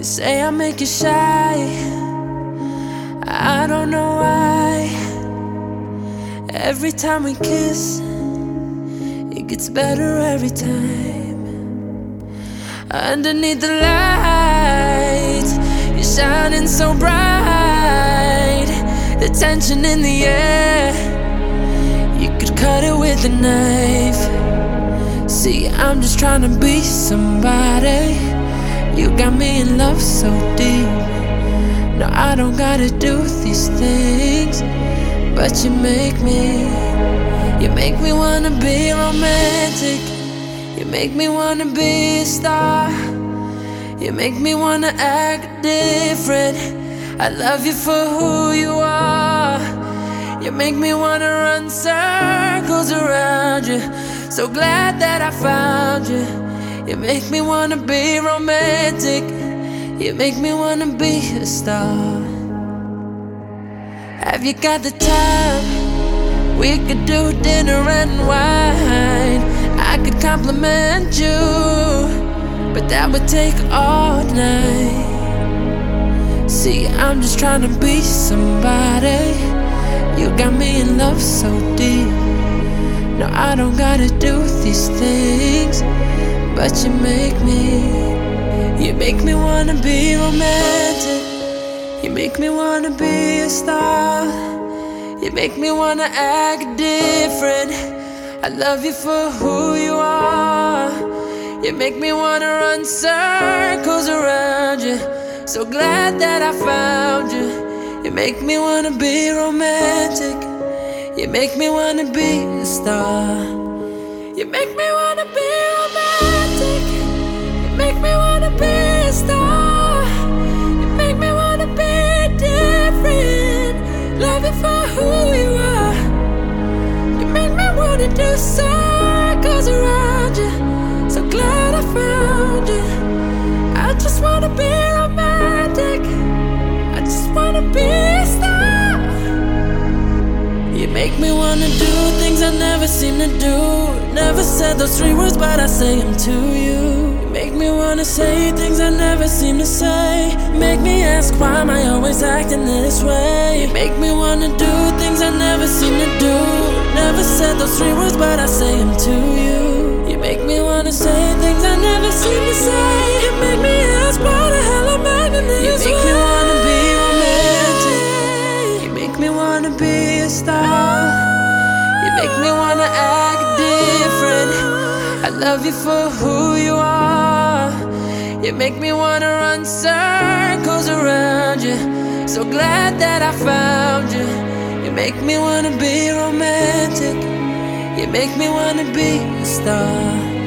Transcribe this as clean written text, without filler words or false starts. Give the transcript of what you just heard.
You say I make you shy, I don't know why. Every time we kiss, it gets better every time. Underneath the lights, you're shining so bright. The tension in the air, you could cut it with a knife. See, I'm just trying to be somebody. You got me in love so deep. No, I don't gotta do these things, but you make me wanna be romantic. You make me wanna be a star. You make me wanna act different. I love you for who you are. You make me wanna run circles around you. So glad that I found you. You make me wanna be romantic. You make me wanna be a star. Have you got the time? We could do dinner and wine. I could compliment you, but that would take all night. See, I'm just trying to be somebody. You got me in love so deep. No, I don't gotta do these things, but you make me wanna be romantic. You make me wanna be a star. You make me wanna act different. I love you for who you are. You make me wanna run circles around you. So glad that I found you. You make me wanna be romantic. You make me wanna be a star. You make me wanna be romantic. You make me wanna be a star. You make me wanna be different. Love you for who you are. You make me wanna do circles around you. So glad I found you. I just wanna be romantic. I just wanna be a star. You make me wanna do things I never seem to do. Never said those 3 words, but I say them to you. You make me wanna say things I never seem to say. Make me ask, why am I always acting this way? You make me wanna do things I never seem to do. Never said those 3 words, but I say them to you. You make me wanna say things I never seem to say. You make me ask, why the hell am I acting this way? You make me wanna be romantic. You make me wanna be a star. You make me wanna act different. I love you for who you are. You make me wanna run circles around you. So glad that I found you. You make me wanna be romantic. You make me wanna be a star.